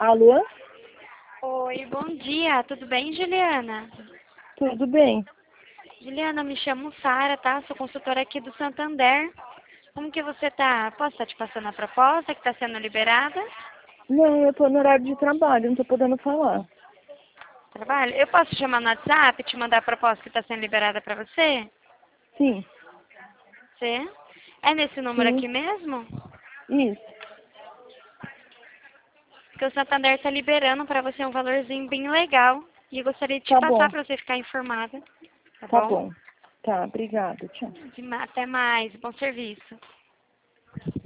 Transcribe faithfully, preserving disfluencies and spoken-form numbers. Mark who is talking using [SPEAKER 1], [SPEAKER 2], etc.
[SPEAKER 1] Alô?
[SPEAKER 2] Oi, bom dia. Tudo bem, Juliana?
[SPEAKER 1] Tudo bem?
[SPEAKER 2] Juliana, me chamo Sara, tá? Sou consultora aqui do Santander. Como que você tá? Posso estar te passando a proposta que está sendo liberada?
[SPEAKER 1] Não, eu tô no horário de trabalho, não tô podendo falar.
[SPEAKER 2] Trabalho? Eu posso te chamar no WhatsApp e te mandar a proposta que está sendo liberada para você?
[SPEAKER 1] Sim,
[SPEAKER 2] Você? É nesse número
[SPEAKER 1] sim,
[SPEAKER 2] aqui mesmo?
[SPEAKER 1] isso.
[SPEAKER 2] Porque o Santander está liberando para você um valorzinho bem legal. E eu gostaria de te
[SPEAKER 1] Tá
[SPEAKER 2] passar
[SPEAKER 1] bom,
[SPEAKER 2] para você ficar informada. Tá
[SPEAKER 1] tá
[SPEAKER 2] bom?
[SPEAKER 1] bom. Tá, obrigada, tchau.
[SPEAKER 2] De ma- Até mais. Bom serviço.